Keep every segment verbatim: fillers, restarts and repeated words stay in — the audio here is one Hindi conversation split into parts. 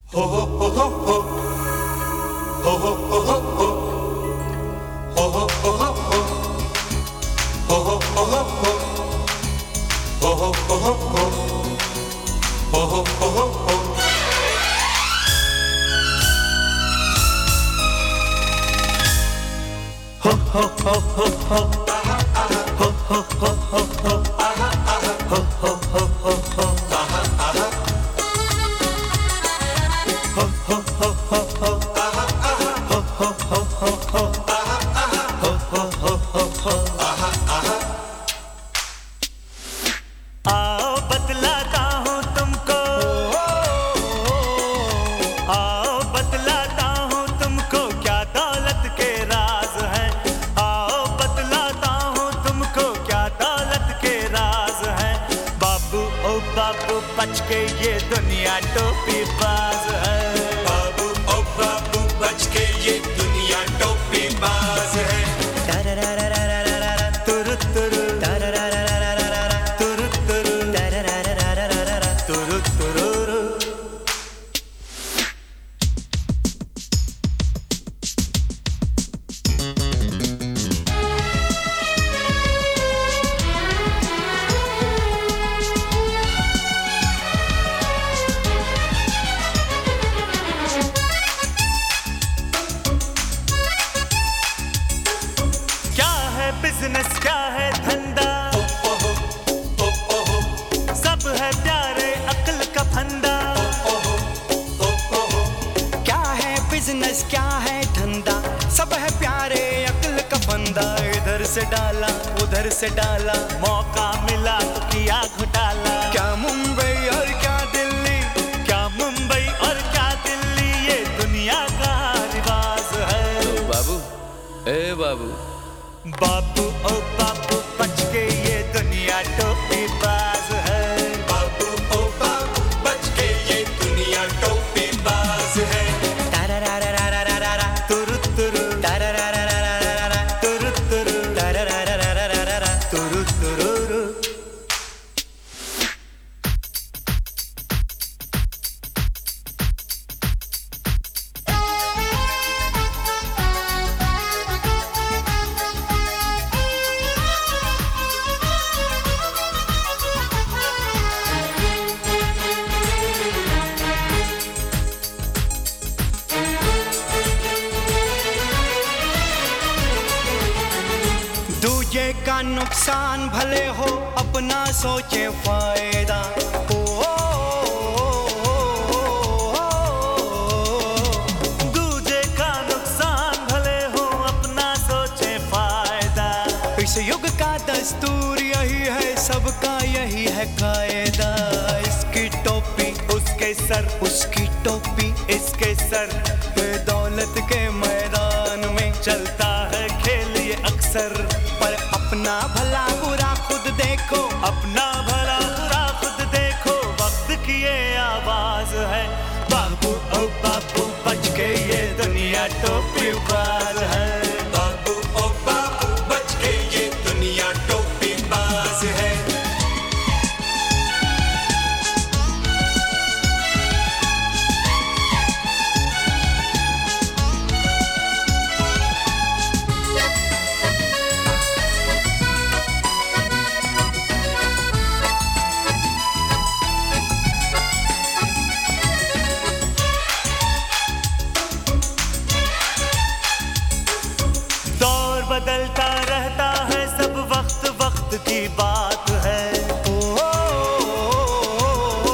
बच के ये दुनिया टोपी बाज है। बाबू ओ बाबू बच के ये दुनिया टोपी बाज है। तुरु तुरु तुरु तुरु तुरु तुरु। बिजनेस क्या है धंधा, सब है प्यारे अक्ल का फंदा। क्या है बिजनेस क्या है धंधा, सब है प्यारे अक्ल का फंदा। इधर से डाला उधर से डाला, मौका मिला तो किया घोटाला। क्या मुंबई और क्या दिल्ली, क्या मुंबई और क्या दिल्ली, ये दुनिया का रिवाज है। तो बाबू ए बाबू बाबू ओ बाबू बच के ये दुनिया टोपी बाज है। बाबू ओ बाबू बच के ये दुनिया टोपी बाज है। तुरु तुरु तुरु तुरु तुरु तुरु। दूजे का नुकसान भले हो, अपना सोचे फायदा। ओ, ओ, ओ, ओ, दूजे का नुकसान भले हो, अपना सोचे फायदा। इस युग का दस्तूर यही है, सबका यही है कायदा। इसकी टोपी उसके सर, उसकी टोपी इसके सर, ये दौलत के मैदान में चलता है खेल ये अक्सर। पर अपना भला बुरा खुद देखो, अपना भला बुरा खुद देखो, वक्त की ये आवाज है। बाबू ओ बाबू बच के ये दुनिया टोपी बाज है। बाबू ओ बाबू बच के ये दुनिया टोपी बाज है। दौर बदलता रहता है, सब वक्त वक्त की बात है। ओ, ओ, ओ,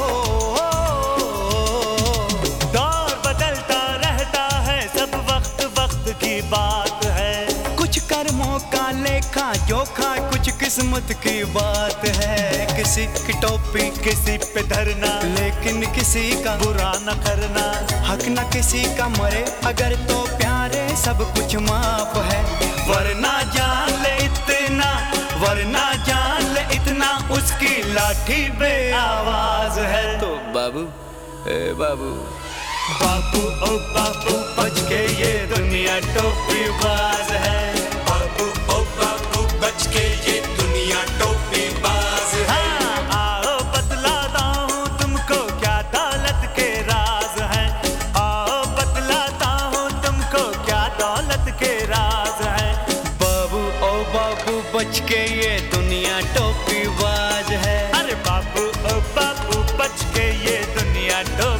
ओ, दौर बदलता रहता है, सब वक्त वक्त की बात है। कुछ कर्मों का लेखा जोखा, कुछ किस्मत की बात है। किसी की टोपी किसी पे धरना, लेकिन किसी का बुरा न करना। हक न किसी का मरे अगर, तो प्यारे सब कुछ माफ है। वरना जान ले इतना, वरना जान ले इतना, उसकी लाठी बे आवाज है। तो बाबू ए बाबू बाबू ओ बाबू बच के ये दुनिया टोपी बाज है। बाबू ओ बाबू बच के ये दुनिया टोपी बाज है। हाँ, आओ बतलाता हूँ तुमको क्या दौलत के राज है। बच के ये दुनिया टोपी बाज है। अरे बाबू ओ बाबू बच के ये दुनिया टोपी